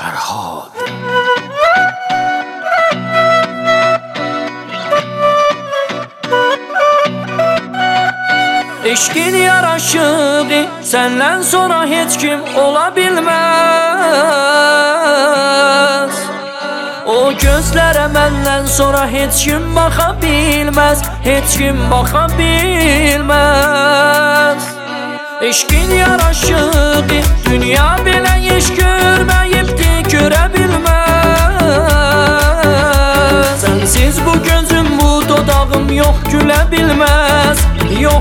Ferhat. Eşkin yaraşığı senden sonra hiç kim olabilmez. O gözlere menden sonra hiç kim bakabilmez, hiç kim bakabilmez. Eşkin yaraşığı dünya bile hiç görmeyipti, görebilmez. Sensiz bu gözüm, bu dodağım yok gülebilmez, yok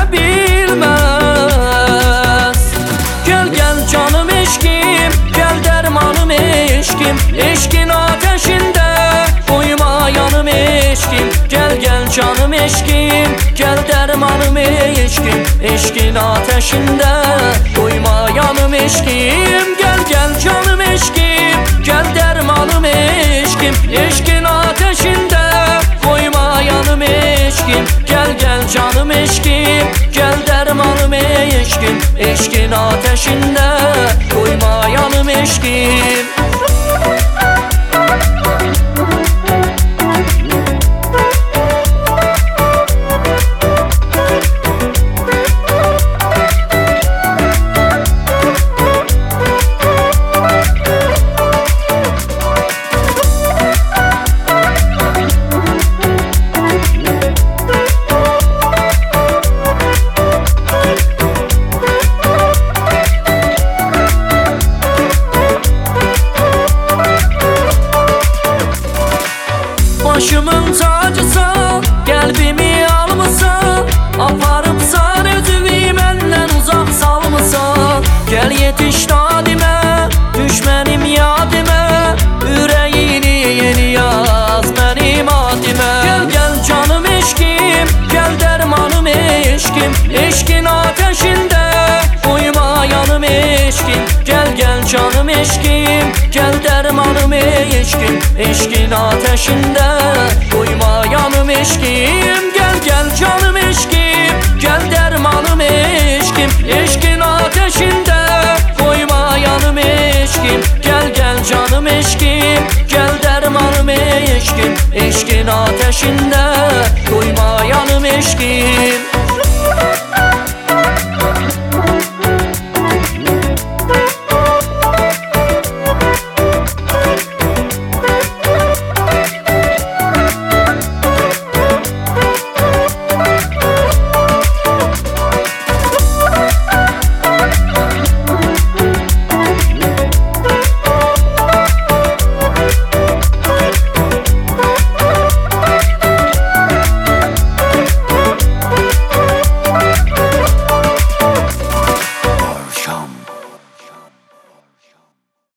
gülebilmez. Gel gel canım eşkim, gel dermanım eşkim, eşkin ateşinde koyma yanım eşkim. Gel gel canım eşkim, gel dermanım eşkim, eşkin ateşinde koyma yanım eşkim. Gel gel canım eşkim, gel dermanım eşkim, eşkin ateşinde koyma yanım eşkim. Gel gel canım eşkim, gel dermanım eşkim, eşkin ateşinde koyma yanım eşkim. Başımın tacısan, kalbimi almısan, aparıpsan özünü menden uzak salmısan. Gel yetiş nadime, düşmenim yadime, yüreğini yeni yaz benim adime. Gel gel canım eşkim, gel dermanım eşkim, eşkin ateşinde koyma yanım eşkim. Gel gel canım eşkim, gel dermanım eşkim, eşkin ateşinde koyma yanım eşkim. Gel gel canım eşkim, gel dermanım eşkim, eşkin ateşinde koyma yanım eşkim. Gel gel canım eşkim, gel dermanım eşkim, eşkin ateşinde koyma yanım eşkim.